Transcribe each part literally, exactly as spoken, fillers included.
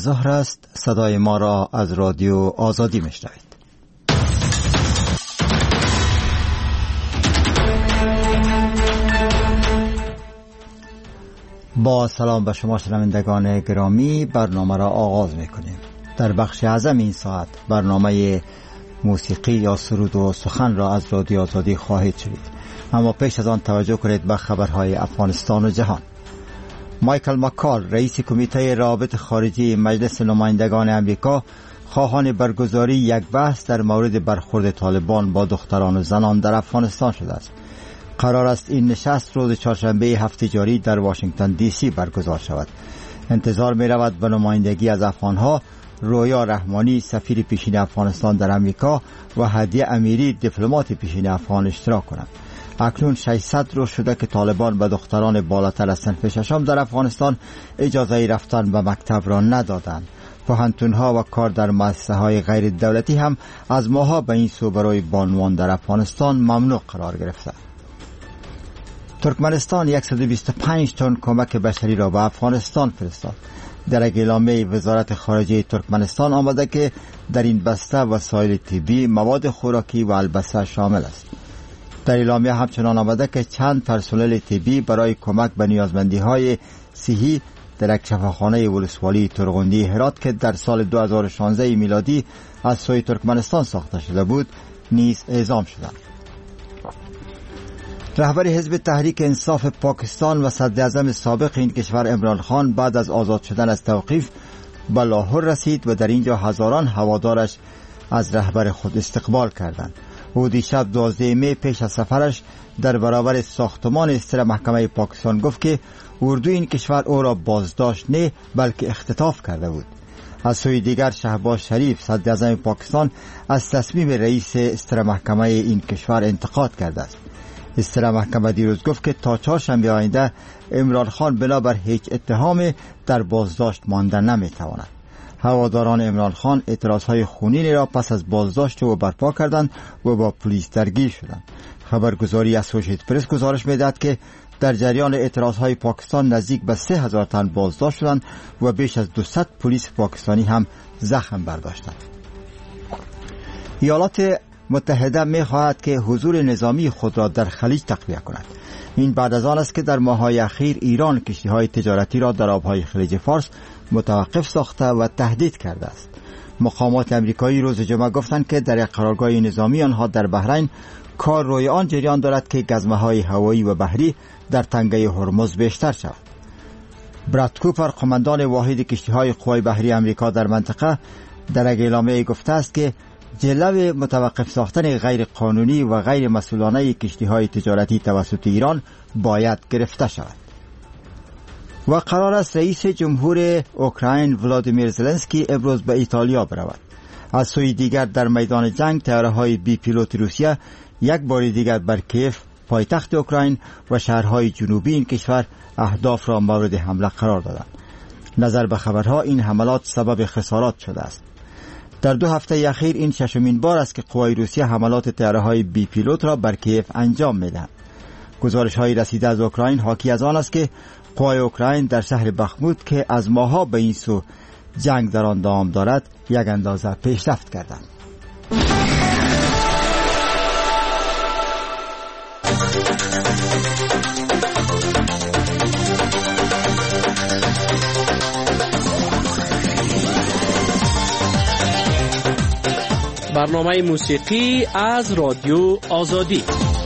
ظهر است. صدای ما را از رادیو آزادی میشنوید. با سلام به شما شنوندگان گرامی، برنامه را آغاز میکنیم. در بخش اعظم این ساعت برنامه موسیقی یا سرود و سخن را از رادیو آزادی خواهید شنید، اما پیش از آن توجه کنید به خبرهای افغانستان و جهان. مایکل مکال، رئیس کمیته روابط خارجی مجلس نمایندگان امریکا، خواهان برگزاری یک بحث در مورد برخورد طالبان با دختران و زنان در افغانستان شده است. قرار است این نشست روز چهارشنبه هفته جاری در واشنگتن دی سی برگزار شود. انتظار می رود به نمایندگی از افغانها رویا رحمانی، سفیر پیشین افغانستان در امریکا، و هدیه امیری، دیپلمات پیشین افغان اشتراک کنند. اکنون ششصد روز شده که طالبان به دختران بالاتر از صنف ششم در افغانستان اجازه رفتن به مکتب را ندادند. پوهنتون‌ها و کار در مؤسسه‌های غیر دولتی هم از ماها به این سو برای بانوان در افغانستان ممنوع قرار گرفته. ترکمنستان صد و بیست و پنج تن کمک بشری را به افغانستان فرستاد. در اعلامیه وزارت خارجه ترکمنستان آمده که در این بسته وسایل طبی، مواد خوراکی و البسه شامل است. در اعلامیه همچنان آمده که چند پرسنل طبی برای کمک به نیازمندی‌های صحی در یک شفاخانه ولسوالی ترغندی هرات که در سال دو هزار و شانزده میلادی از سوی ترکمنستان ساخته شده بود نیز اعزام شدند. رهبر حزب تحریک انصاف پاکستان و صدراعظم سابق این کشور عمران خان بعد از آزاد شدن از توقیف به لاهور رسید و در اینجا هزاران هوادارش از رهبر خود استقبال کردند. او دیشب دوازده می پیش از سفرش در برابر ساختمان استر محکمه پاکستان گفت که اردو این کشور او را بازداشت نه بلکه اختطاف کرده بود. از سوی دیگر شهباز شریف صدراعظم پاکستان از تصمیم رئیس استر محکمه این کشور انتقاد کرده است. استر محکمه دیروز گفت که تا چهارشنبه آینده عمران خان بنابر هیچ اتهام در بازداشت ماندن نمیتواند. هواداران عمران خان اعتراضهای خونینی را پس از بازداشت او برپا کردند و با پلیس درگیر شدند. خبرگزاری اسوشییتد پرس گزارش می‌دهد که در جریان اعتراضهای پاکستان نزدیک به سه هزار تن بازداشت شدند و بیش از دویست پلیس پاکستانی هم زخم برداشتند. ایالات متحده می‌خواهد که حضور نظامی خود را در خلیج تقویت کند. این بعد از آن است که در ماه‌های اخیر ایران کشتی‌های تجارتی را در آب‌های خلیج فارس متوقف ساخته و تهدید کرده است. مقامات امریکایی روز جمعه گفتند که در یک قرارگاه نظامی آنها در بحرین کار روی آن جریان دارد که گزمه‌های هوایی و بحری در تنگه هرمز بیشتر شود. براد کوپر، قماندان واحد کشتی‌های قوای بحری امریکا در منطقه، در یک اعلامیه گفته است که جلو متوقف ساختن غیر قانونی و غیر مسئولانه کشتی‌های تجارتی توسط ایران باید گرفته شود. و قرار است رئیس جمهور اوکراین ولادیمیر زلنسکی امروز به ایتالیا برود. از سوی دیگر در میدان جنگ طیاره‌های بی پیلوت روسیه یک بار دیگر بر کیف، پایتخت اوکراین و شهرهای جنوبی این کشور اهداف را مورد حمله قرار دادند. نظر به خبرها این حملات سبب خسارات شده است. در دو هفته اخیر این ششمین بار است که قوای روسیه حملات طیاره‌های بی پیلوت را بر کیف انجام می‌دهند. گزارش‌های رسیده از اوکراین حاکی از آن است که قوای اوکراین در شهر بخموت که از ماها به این سو جنگ در آن دوام دارد یک اندازه پیشرفت کردند. برنامه موسیقی از رادیو آزادی.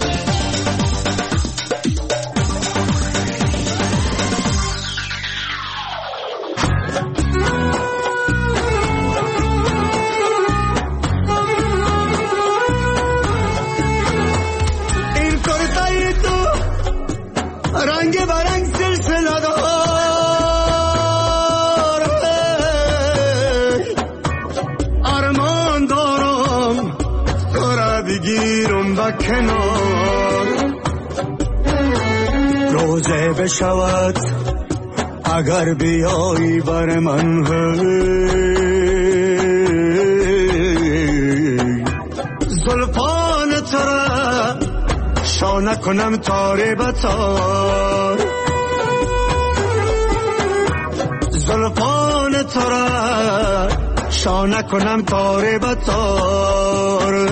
روزه بشود اگر بیایی بر من، زلفان ترا شانه کنم تاری بتار، زلفان تو را شانه کنم تاره به تار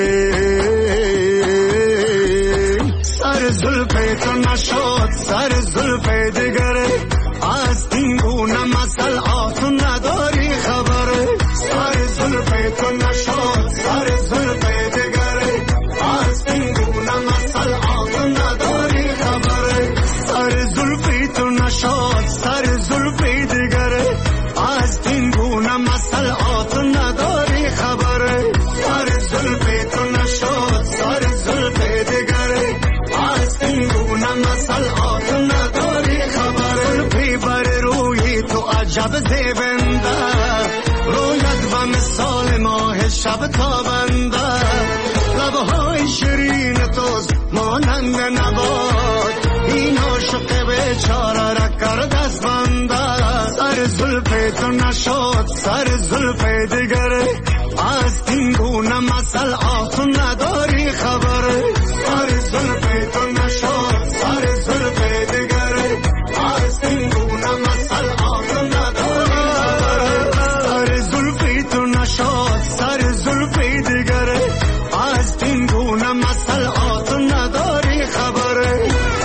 سر زلف تو نشد سر زلف دیگر از این گونه مسئل آتو نداری خبر سر زلف تو نشد سر زلف دیگر از این گونه مسئل آتو نداری خبر سر زلف تو نشد سر زلف دیگر از این گونه مسئل آتو نداری خبر سر زلف تو نشد سر زلف دیگر از این گونه مسئل آتو نداری خبر زلفی بر روی تو عجب زیبنده رویت و مثال ماه شب تابنده لبهای شیرین توست مانند نبات این عاشق بیچاره را کرد از بنده سر زلف تو نشد سر زلف دیگر از این گونه مسئل آتو نداری خبر سر زلف تو نشد سر زلف دیگر از این گونه مسئل آتو نداری خبر سر زلف تو نشد سر زلف دیگر از این گونه مسئل آتو نداری خبر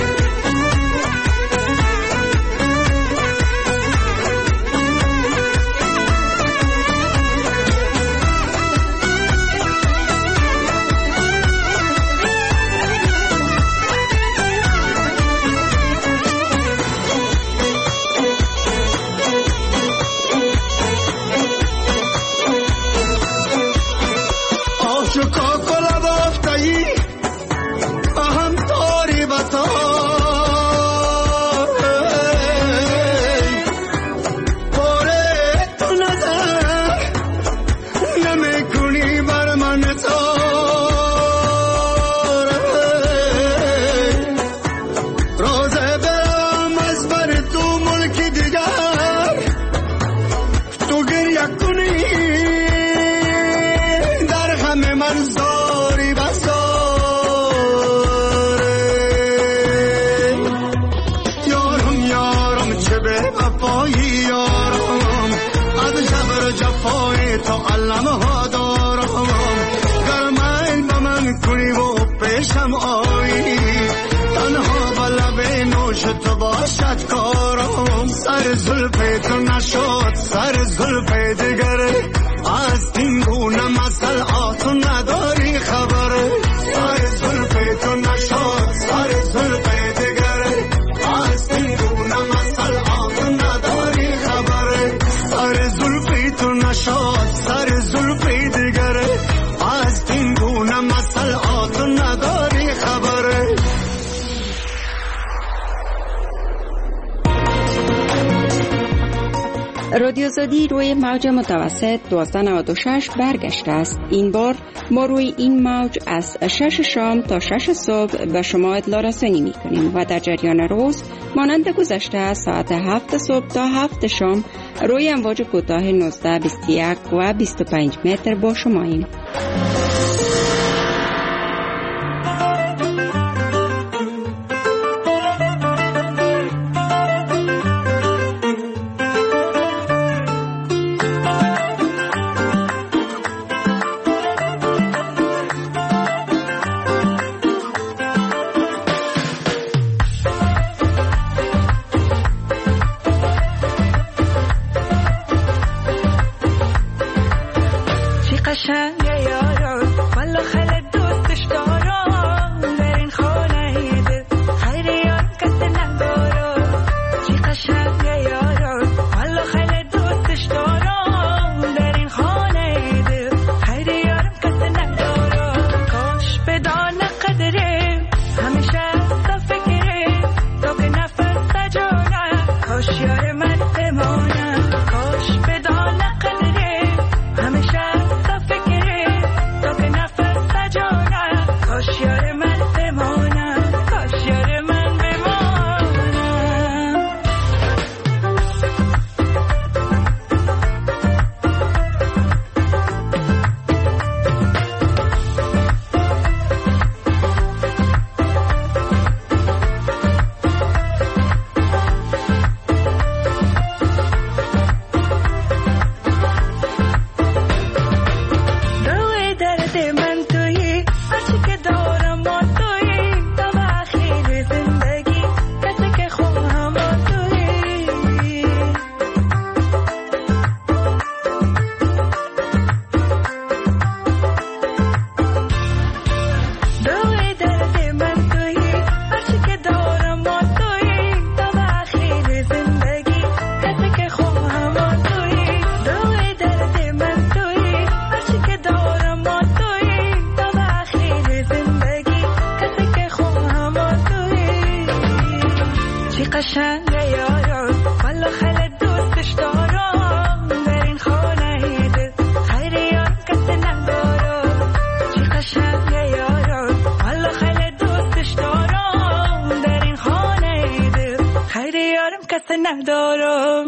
سر زلف تو نشد سر زلف دیگر از این گونه مسئل آتو نداری خبر سر زلف تو نشد سر زلف دیگر از این گونه مسئل آتو نداری خبر سر زلف تو نشد سر زلف دیگر از این گونه مسئل آتو نداری خبر رادیو آزادی روی موج متوسط دوازده نود و شش برگشته است. این بار ما روی این موج از شش شام تا شش صبح به شما اطلاع رسانی می کنیم و در جریان روز مانند گذشته ساعت هفت صبح تا هفت شام روی امواج کوتاه نوزده، بیست و یک و بیست و پنج متر با شماییم. قشنگه یارو ندارم.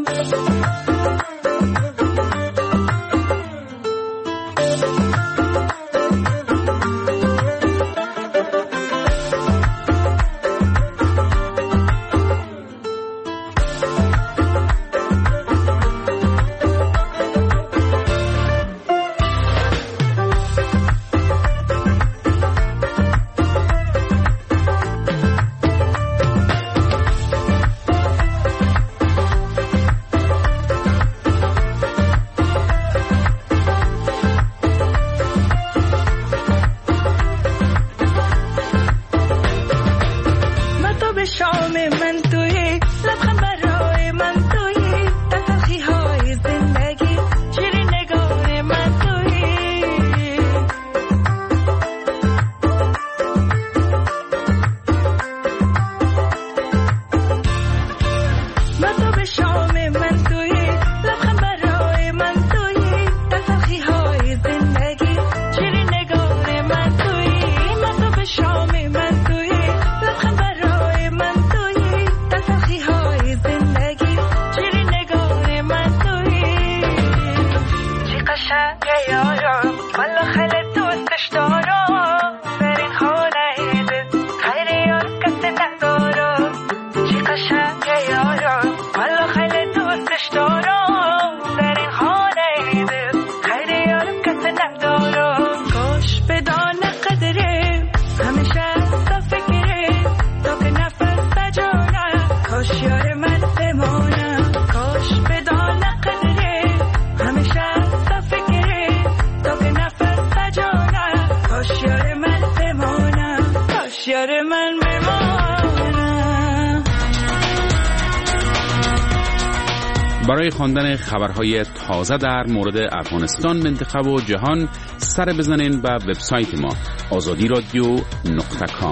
برای خواندن خبرهای تازه در مورد افغانستان، منطقه و جهان سر بزنین به وبسایت ما آزادی رادیو نقطه کام.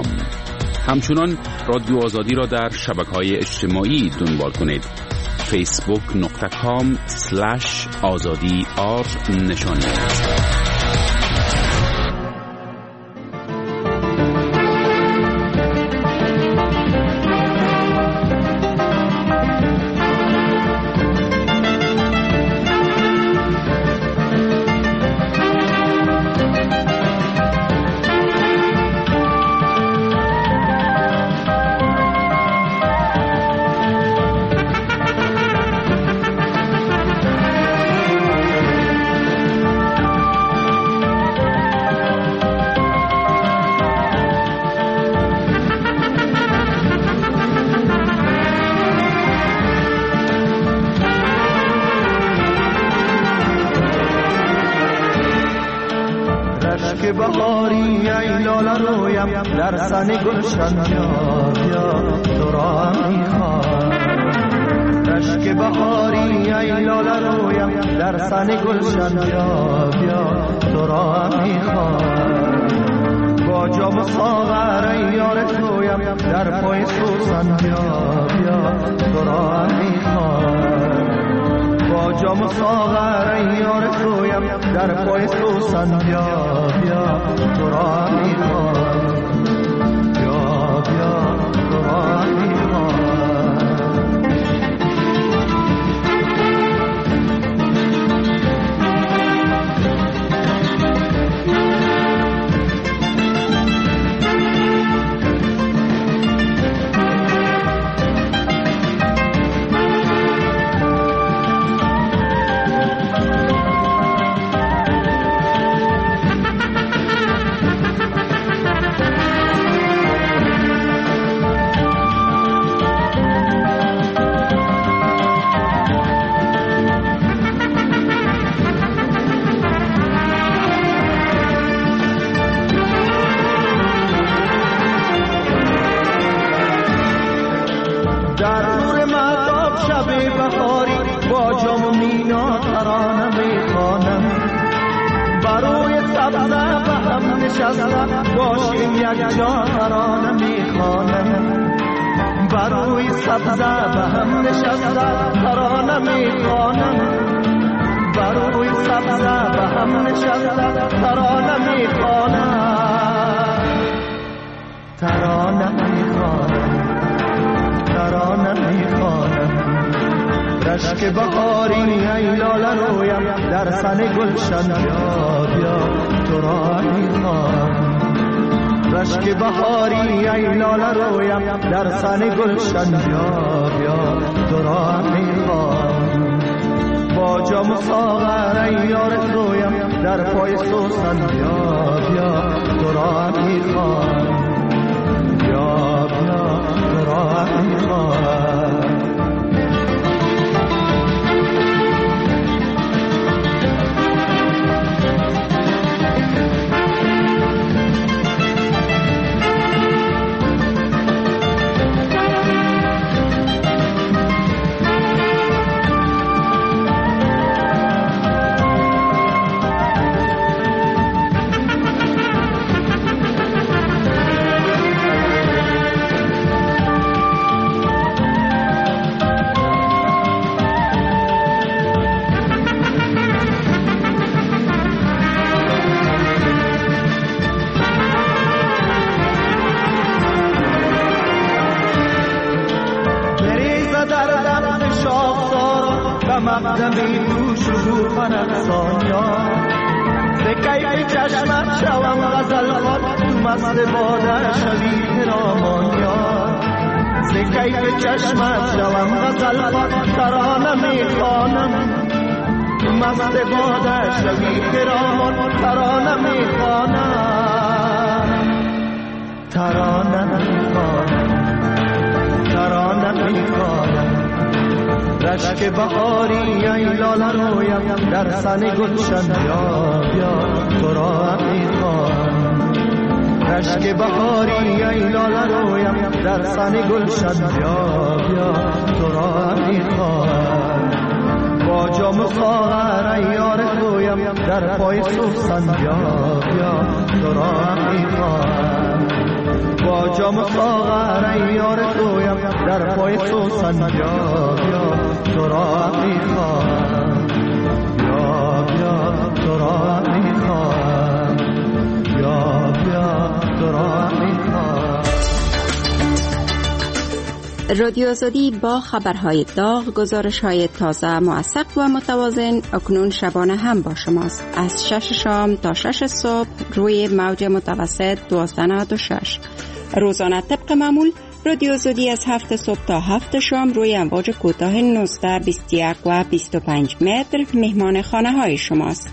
همچنان رادیو آزادی را در شبکه‌های اجتماعی دنبال کنید. فیسبوک نقطه کام سلش آزادی آر نشان دهید. که بهاری ای لاله رویم در سن گلشن بیا بیا تو را میخوام. رشک بهاری ای لاله رویم در سن گلشن بیا بیا تو را میخوام. با جام ساغر ای یار تویم در پای سوسن بیا بیا تو را میخوام. با جام ساغر ای یار تویم در پای سوسن بیا بیا تو را میخوام. بیا بیا تو را میخوام. باشیم یک جا ترانه میخوانم. بروی سبزه به هم نشسته ترانه میخوانم. بروی سبزه به هم نشسته ترانه میخوانم. ترانه میخوانم. ترانه میخوانم. رشک بهاری ای لاله رویم در سن گلشن بیا بیا تو را میخوام رشک بهاری ای لاله رویم در سن گلشن بیا بیا تو را میخوام با جام ساغر ای یار رویم در پای سوسن بیا بیا تو را میخوام بیا بیا تو را میخوام مقدمی تو شکوفن افسانیان به کیف چشمت شوم غزل خوان تو مست باده شوی پیرامانیان به کیف چشمت شوم غزل خوان ترانه میخوانم تو مست باده شوی پیرامان ترانه میخوانم ترانه میخوانم ترانه میخوانم رشک بهاری ای لاله رویم در سن گلشن بیا بیا تو را میخوام رشک بهاری ای لاله رویم در سن گلشن بیا بیا تو را میخوام با جام ساغر ای یار رویم در پای سوسن بیا بیا تو را میخوام با جام ساغر ای یار رویم در پای سوسن بیا بیا تو را میخوام بیا بیا تو را میخوام بیا بیا تو را میخوام. رادیو آزادی با خبرهای داغ، گزارش‌های تازه، موثق و متوازن اکنون شبانه هم با شماست. از شش شام تا شش صبح روی موج متوسط دوازده نود و شش. روزانه طبق معمول رادیو آزادی از هفت صبح تا هفت شام روی امواج کوتاه نوزده، بیست و یک و بیست و پنج متر مهمان خانه های شماست.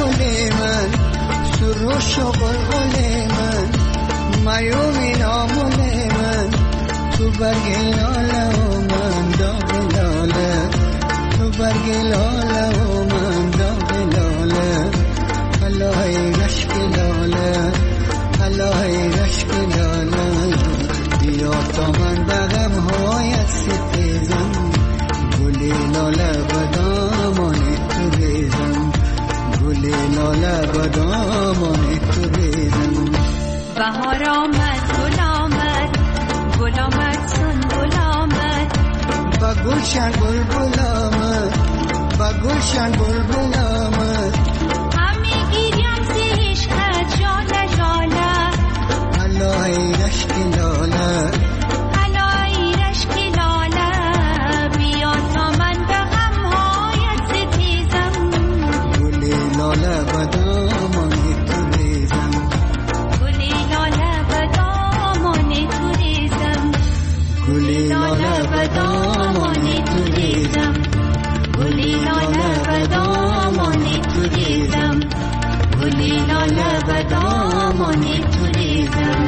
گل من سروش و قلقل من میومی نامول من تو برگ لاله و من داغ لاله تو برگ لاله و من داغ لاله الهی رشک لاله الهی رشک لاله بیا تا من بغم هایت ستیزم گلی لاله بدامان تو ریزم گلی لاله بدامان تو ریزم بهار آمد گل آمد گل آمد سن گل آمد با گلشن بلبل آمد با گلشن بلبل آمد همی گیریم ز عشقت ژاله ژاله الهی رشک لاله الهی رشک لاله بیا تا من به غم‌هایت ستیزم گلی لاله بدامان تو ریزم گلی لاله بدامان تو ریزم گلی لاله بدامان تو ریزم گلی لاله بدامان تو ریزم گلی لاله بدامان تو ریزم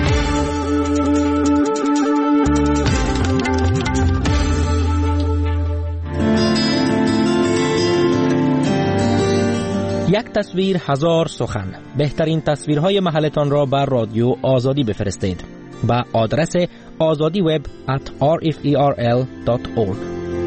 یک تصویر هزار سخن. بهترین تصویرهای محلتان را بر رادیو آزادی بفرستید به آدرس آزادی وب ات آر اف ای آر ال دات اورگ.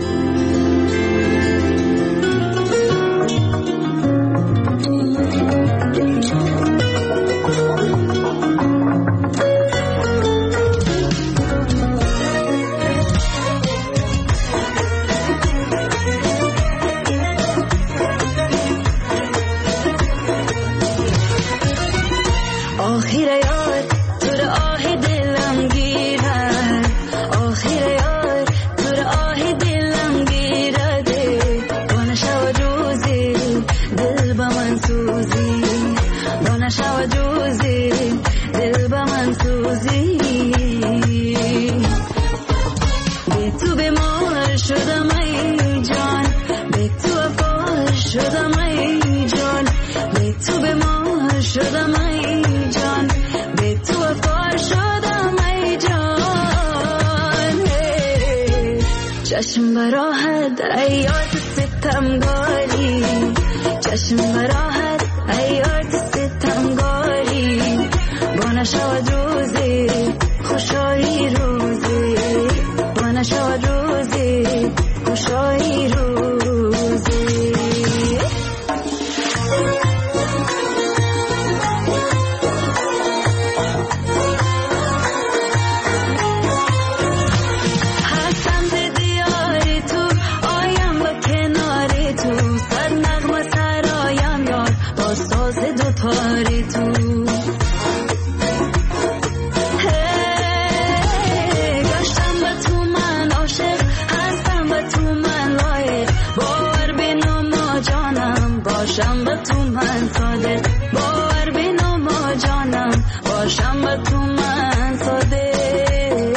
چشم براحت ایات ستمگاری چشم براحت ایات ستمگاری بانه شود روزی خوشایی روزی بانه شود روزی خوشایی روزی پاری تو گشتم به تو من عاشق هستم به تو من لایق باور بینو ما جانم باشم به تو من صادق باور بینو ما جانم باشم به تو من صادق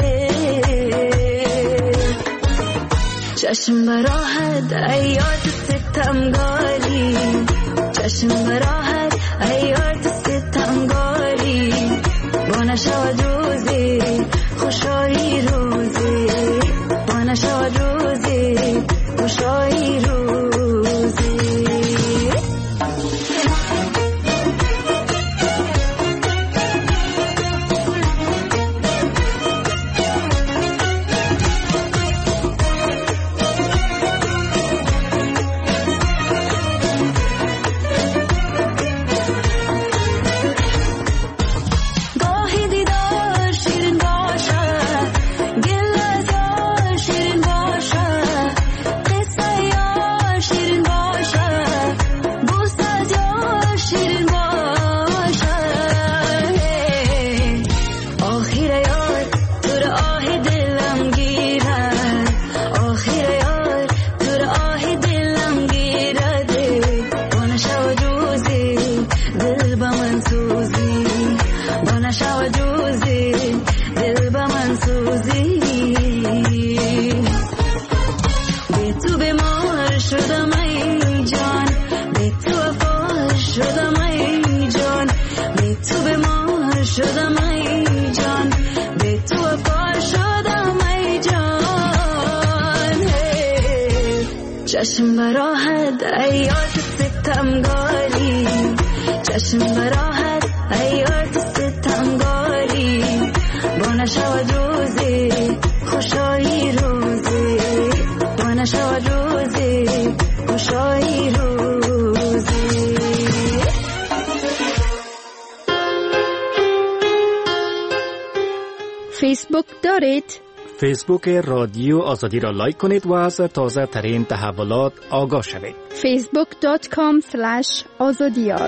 چشم براحت ایات ستمگاری چشم براحت ایات ستمگاری بانه شود روزی خوشایی روزی بانه شود روزی خوشایی روزی شدم شدم ای جان، به تو پار شدم ای جان. چشم براحت ای آت ستمگاری، چشم براحت ای آت ستمگاری، با نشود روزی خوشایی روزی، با نشود روزی خوشایی روزی. فیسبوک دارید؟ فیسبوک رادیو آزادی را لایک کنید و از تازه ترین تحولات آگاه شوید. فیسبوک دات کام اسلش آزادیار.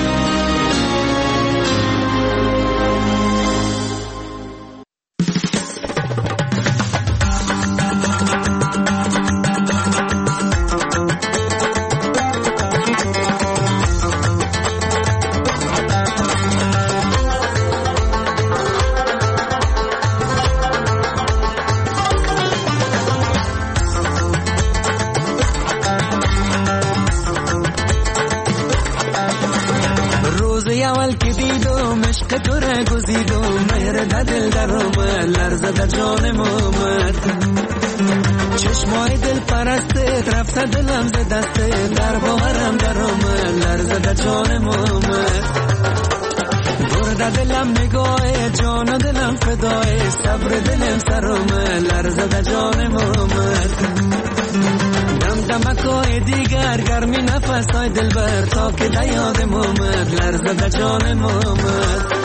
چشمای دل پرسته رفته دلم ز دسته، در باورم در آمد لرزه در جانم آمد. برده دلم نگاه جان دلم فدای، صبر دلم سر آمد لرزه در جانم آمد. دم دمکای دیگر گرمی نفسای دل بر تا که در یادم آمد لرزه در جانم آمد.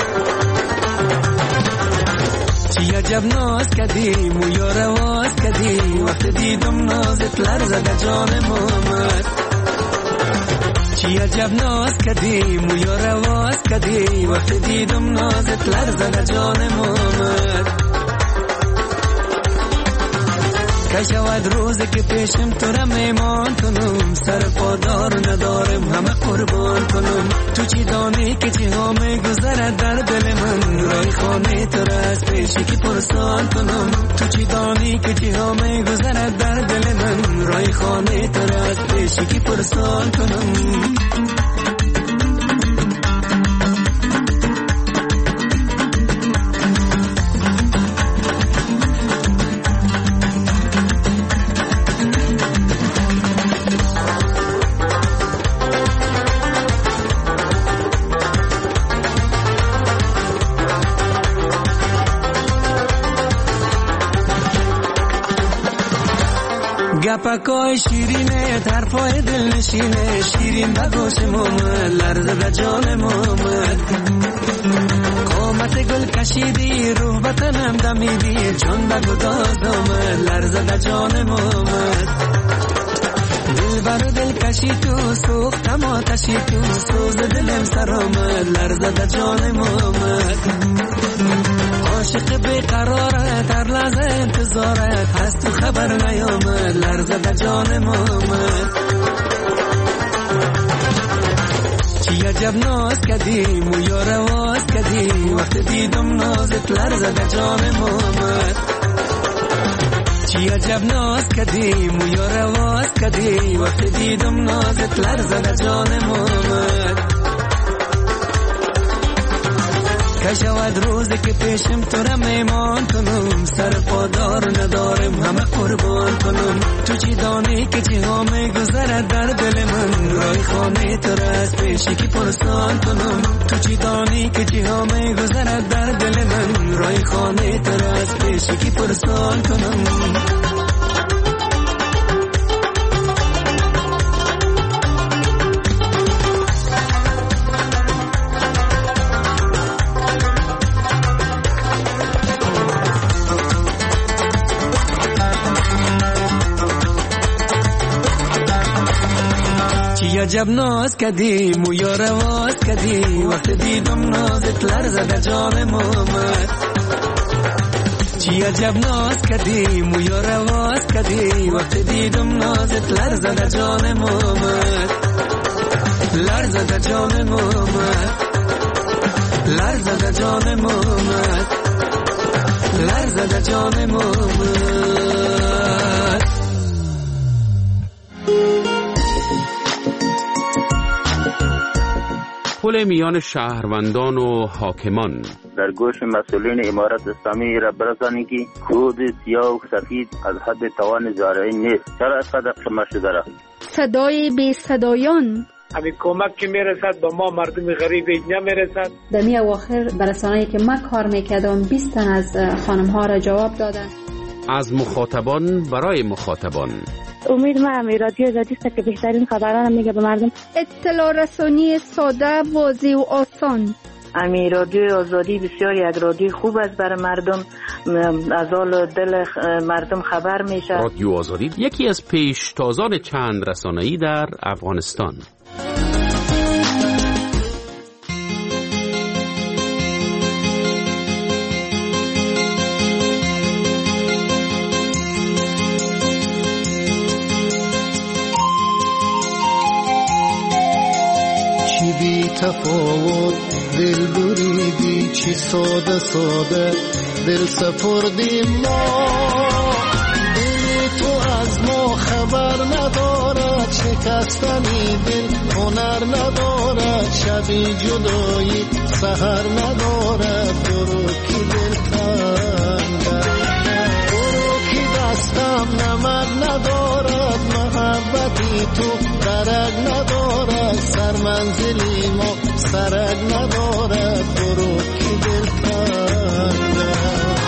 چی عجب ناز کردی مویا رواز کردی، وقت دیدم نازت لرزه در جانم آمد. چی عجب ناز کردی مویا رواز کردی، وقت دیدم نازت لرزه در جانم آمد. که شود روزی که پیشم تو را میمان کنم، سر پادار ندارم همه قربان کنم. تو چی دانی که چی ها میگذرد در دل من، رای خانه تو را از پیشی که پرسان کنم. تو چی دانی که چی ها میگذرد در دل من، رای خانه تو را از پیشی که پرسان کنم. گپکای شیرینه طرفای دل نشینه، شیرین بگوش مومد لرزه در جان مومد. قامت گل کشیدی روح بطنم دمیدی، جان بگو داز آمد لرزه در جان مومد. دل بر دل کشی تو سوختم آتشی تو، سوز دلم سر آمد لرزه در جان مومد. عاشق بیقرارت هر لحظه انتظارت، هست تو خبر نیامد لرزه در جانم آمد. چی عجب ناز کردی مویا رواز کردی، وقت دیدم نازت لرزه در جانم آمد. چی عجب ناز کردی مویا رواز کردی، وقت دیدم نازت لرزه در جانم آمد. که شود روزی که پیشم تو را میمان کنم، سر پادار ندارم همه قربان کنم. تو چی دانی که چی ها میگذرد در دل من، رای خانه تو را از پیشی که پرسان کنم. تو چی دانی که چی ها میگذرد در دل من، رای خانه تو را از پیشی که پرسان کنم. عجب ناز کردی مویا رواز کردی، وقت دیدم نازت لرزه در جانم آمد. چی عجب ناز کردی مویا رواز کردی، وقت دیدم نازت لرزه در جانم آمد. لرزه در جانم آمد، لرزه در جانم آمد، لرزه در جانم آمد. تداخل میان شهروندان و حاکمان. در گوش مسئولین امارت اسلامی را برسانید که کود سیاه و سفید از حد توان زارعی نیست. چرا اینقدر قمه شده را؟ صدای بی صدایان، همین کمک که میرسد به ما مردم غریب اینجا میرسد. در می اواخر برسانه‌ای که من کار میکردم بیست تن از خانم ها را جواب دادن. از مخاطبان برای مخاطبان. امید ما هم رادیو آزادی است که بهترین خبران میگه به مردم. اطلاع رسانی ساده، واضح و آسان. امی رادیو آزادی بسیار یک رادیو خوب است برای مردم، از حال دل مردم خبر میشه. رادیو آزادی یکی از پیشتازان چند رسانه‌ای در افغانستان. تفاوت دل بریدی چی ساده ساده دل سپردی ما، دل تو از ما خبر ندارد، شکستنی دل هنر ندارد، شبی جدایی سحر ندارد، برو کی دل تنگه، برو کی دستم نمک ندارد، محبتی تو درک ندارد، سر منزلی ما سرک ندارد، برو کی دل تنگه.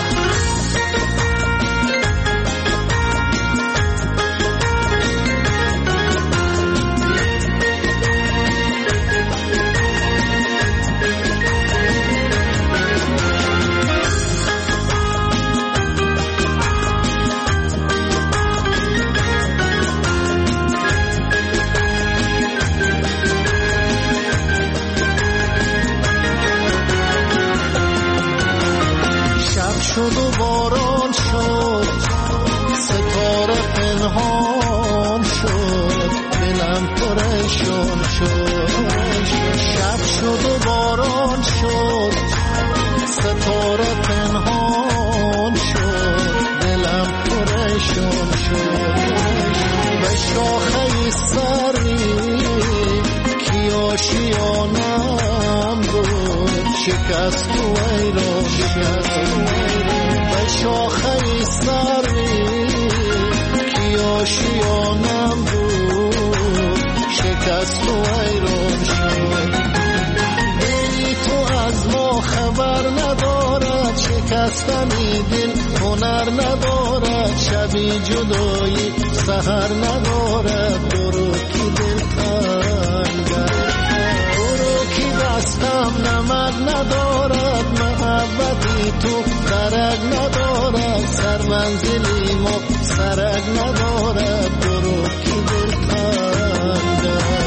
شد و باران شد، ستاره پنهان شد، دلم پریشان شد. شب شد و باران شد، ستاره پنهان شد، دلم پریشان شد. به شاخه سری کی آشیانم بود، شکست و ایران شد. به شاخه سری کی آشیانم بود، شکست و ایران شد. دلی تو از ما خبر ندارد، شکستنی دل هنر ندارد، شبی جدایی سحر ندارد، برو کی دل تنگه، برو کی دستم نمک ندارد، محبتی تو درک ندارد، سر منزلی ما سرک ندارد، برو کی دل تنگه.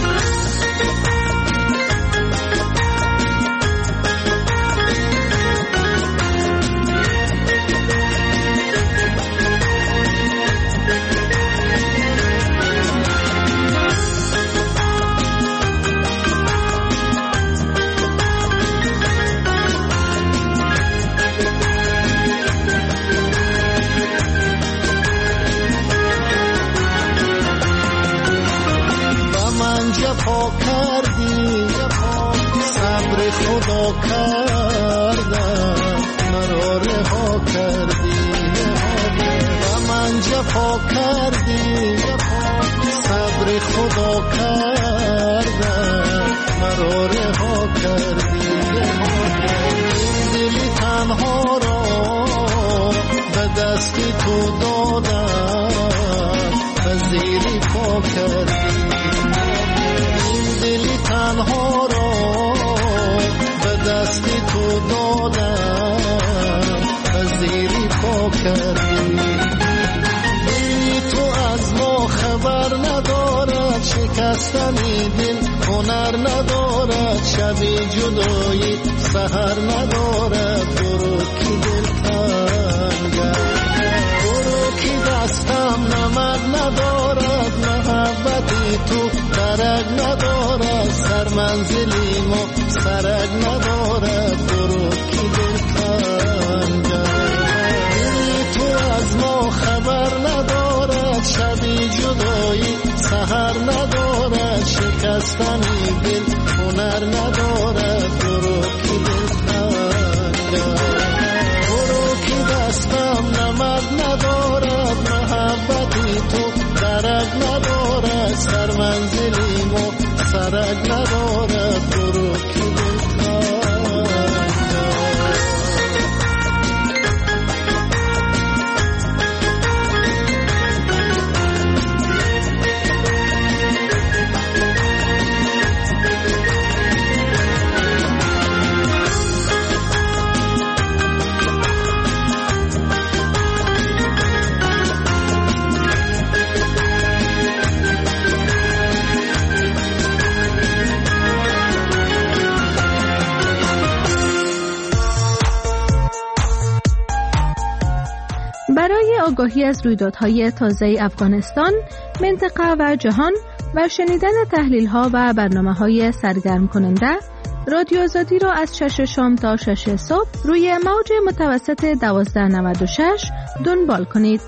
جفا کردی صبر خدا کردم، مرا رها کردی و من جفا کردی صبر خدا کردم، مرا رها کردی. دلی تنها را به دستی تو دادم، پذیری پا کردی. دلی تنها را به دستی تو دادم، پذیری پا کردی. دلی تو از ما خبر ندارد، شکستنی دل هنر ندارد، شبی جدایی سحر ندارد، برو کی دل تنگه، برو کی دستم نمک ندارد، محبتی تو درک ندارد، سر منزلی ما سرک ندارد، برو کی دل تنگه. دلی تو از ما خبر ندارد، شبی جدایی سحر ندارد، شکستنی دل هنر ندارد برو که دلتنگ کرد برو که دستم نمد ندارد محبتی تو درک ندارد سر منزلیم و سرک ندارد برو که دلتنگ برای آگاهی از رویدادهای تازه افغانستان، منطقه و جهان و شنیدن تحلیل‌ها و برنامه‌های سرگرم کننده، رادیو آزادی را از شش شام تا شش صبح روی موج متوسط دوازده نود و شش دنبال کنید.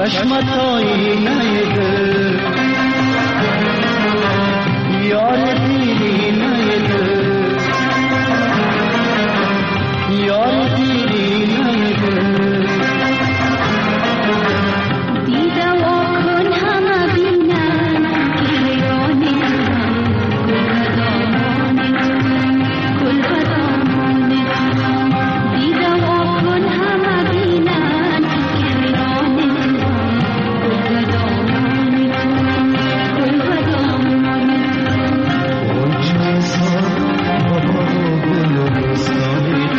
چشمت آینه دل یار دیرینه دل یار دیرینه دل دیده واکن همه بینن حیران گل بدامان گل بدامان دیده واکن همه بینن حیران گل بدامان گل بدامان اون چه سال بابا گل و بستانی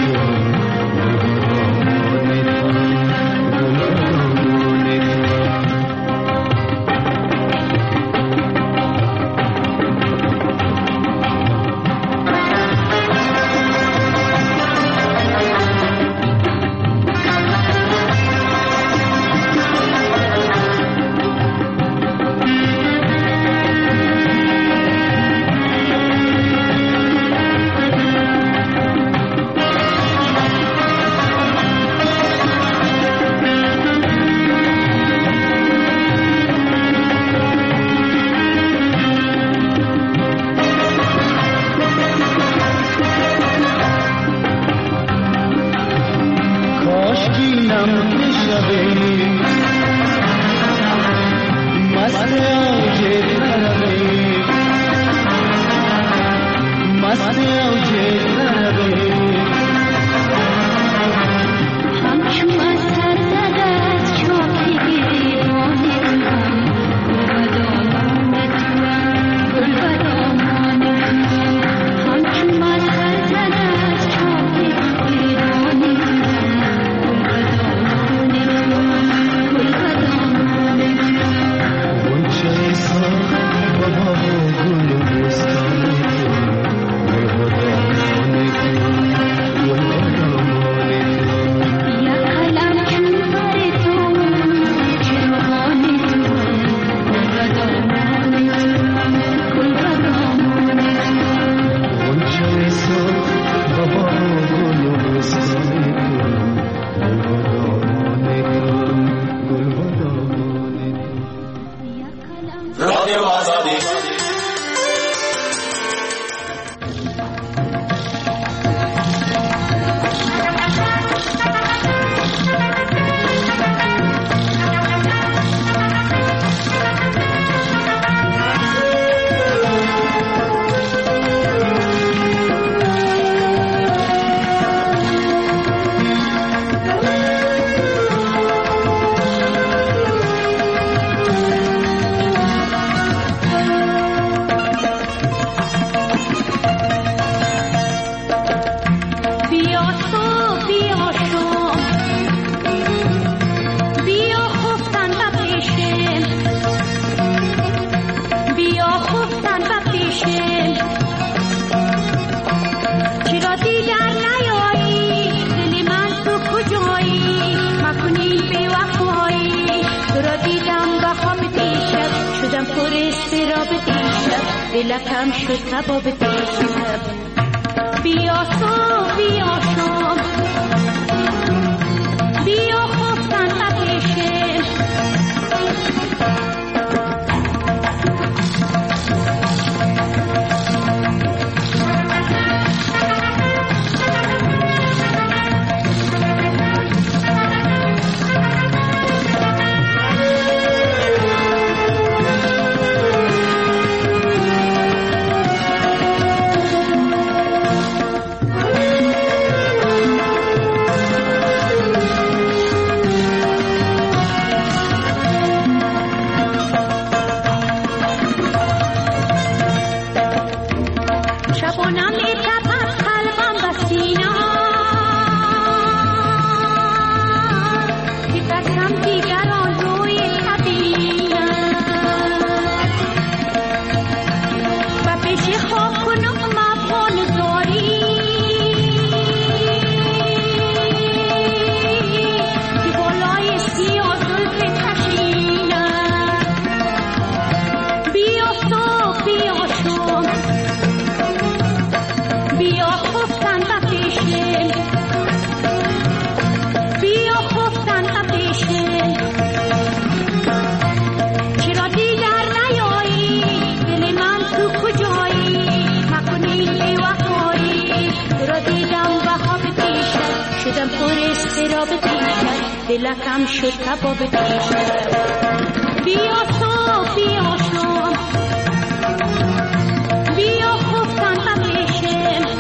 دلکم شد کباب دیشب بیا صبح بیا شام بیا خفتن بپیشه دلکم شد کباب دیشب. بیا صبح بیا شام بیا خفتن و بشم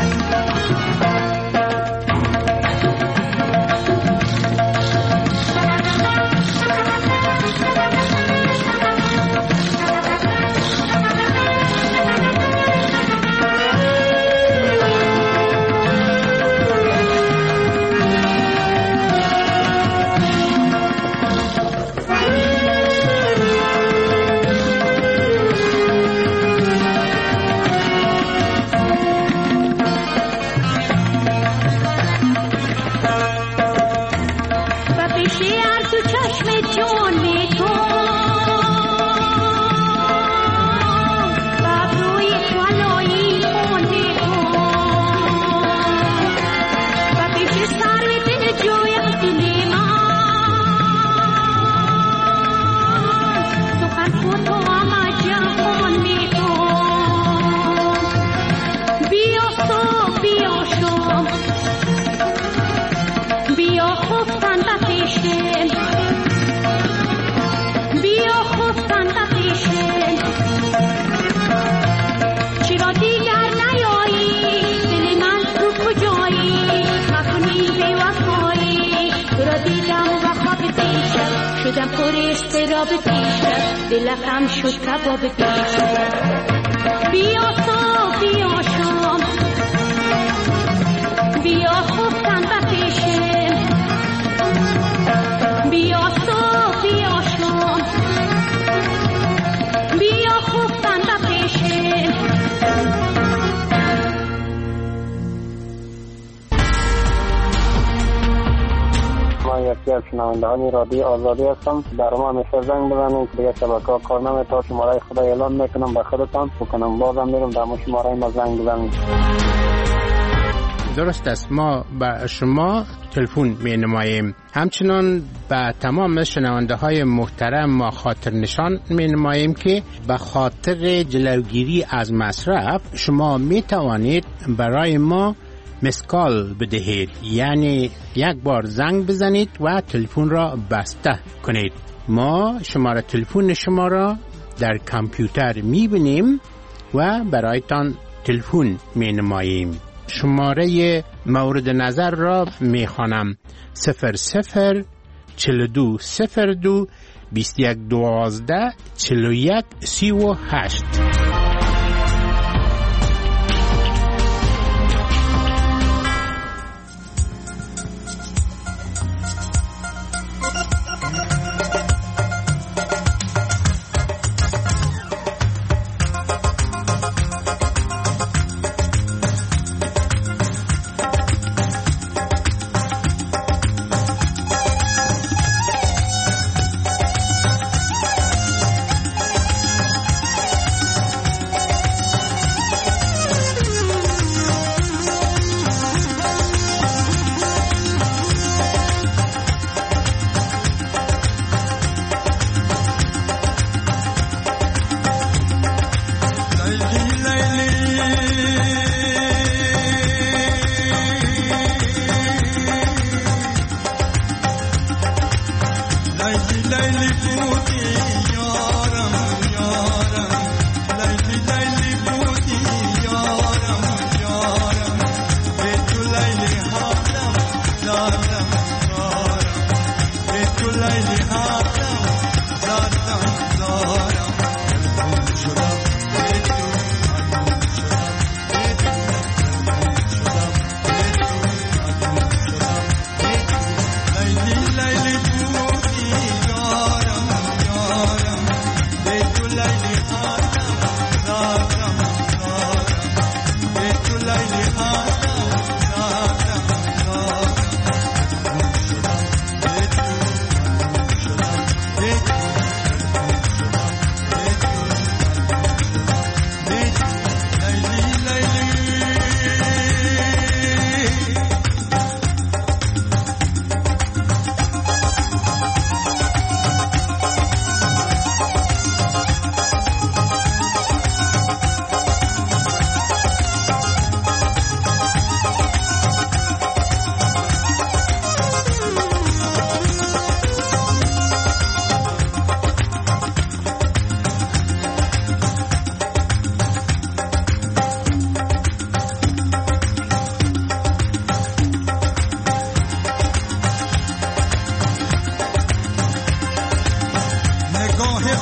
شدم پر استراب دیشب دلکم شد کباب دیشب. بیا صبح بیا شام بیا خفتن و پیشم بیا صبح بیا شام بیا خفتن و پیشم. یکی از شنوندگان رادیو آزادی هستم. در ما همیشه زنگ بزنید دیگه شبکه‌ها کار نمی‌کنه. شماره خدا اعلام میکنم به خودتان بکنم بازم میرم در شماره ما زنگ بزنید. درست است، ما به شما تلفن می نماییم. همچنان به تمام شنونده های محترم ما خاطر نشان می نماییم که به خاطر جلوگیری از مصرف شما می توانید برای ما مسکال بدهید، یعنی یک بار زنگ بزنید و تلفن را بسته کنید. ما شماره تلفن شما را در کامپیوتر می بینیم و برایتان تلفن می نماییم. شماره مورد نظر را می خوانم: صفر صفر چل دو صفر دو بیست یک دوازده چل و یک سی و هشت.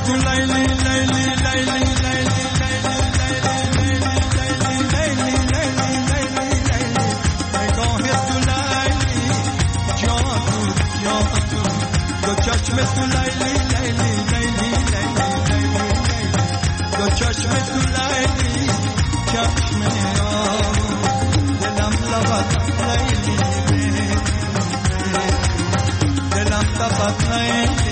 تو لیلی لیلی لیلی لیلی چشم تو لیلی لیلی لیلی لیلی دو چشم تو لیلی چشم دلم لبت لیلی دلم لبت لیلی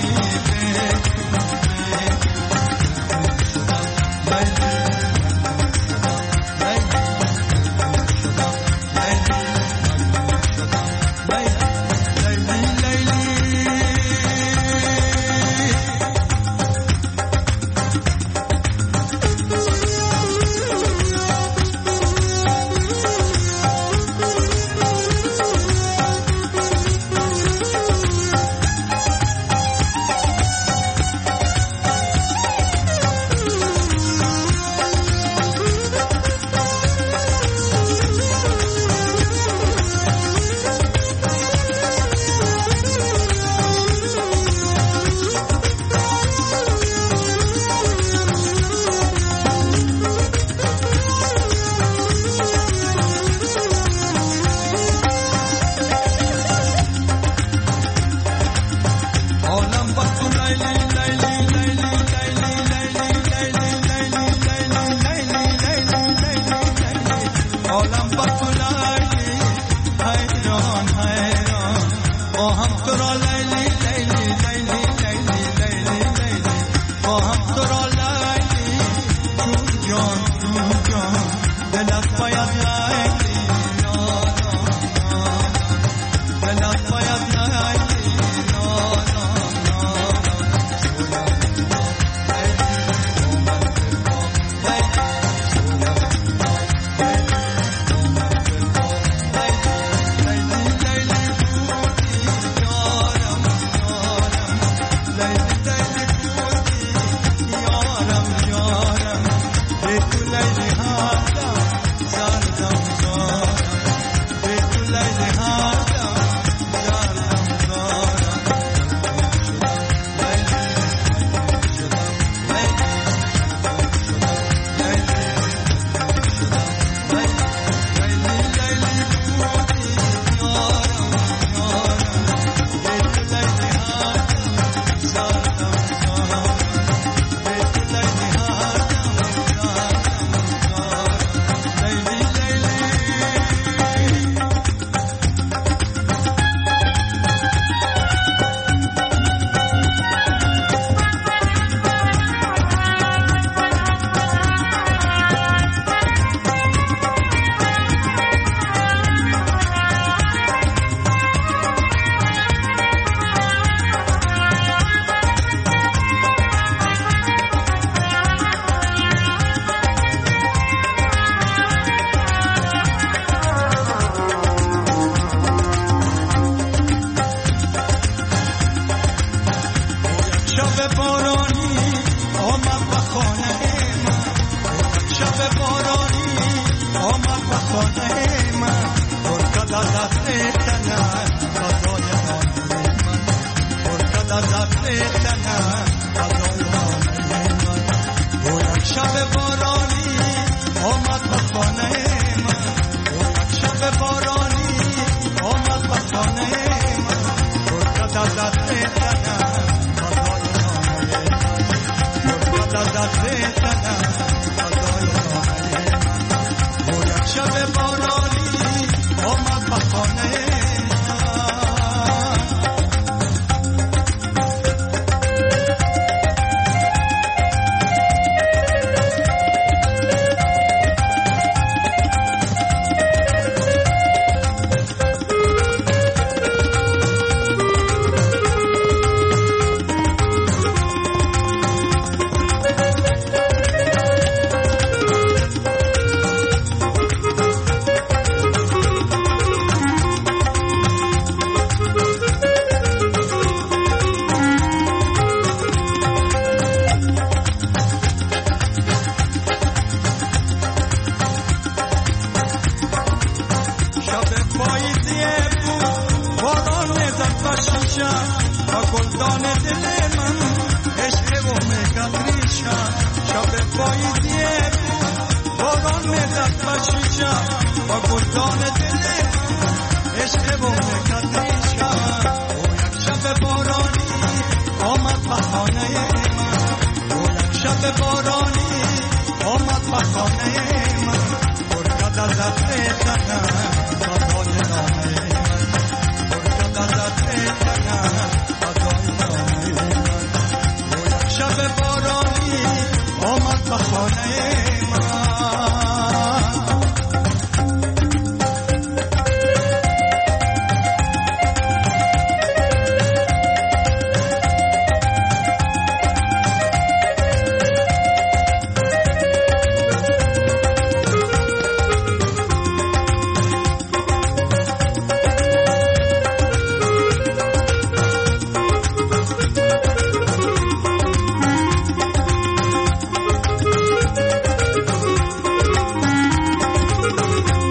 گلدان دل من عشق و مهر ریشم شب پاییزیه باران میزد بشیشم با گلدان دله عشق و نکت ریشم او یک شب بارانی آمد بخانه من او یک شب بارانی آمد بخانه من برکت از دست تنم فضای نامه من برکت از دست تنم فضای نامه من او یک شب بارانی آمد بخانه من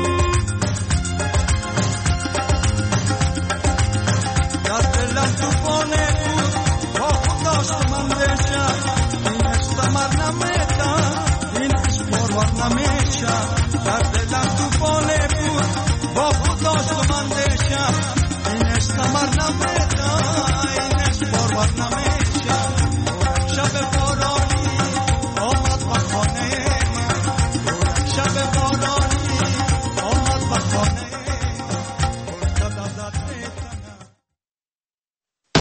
تو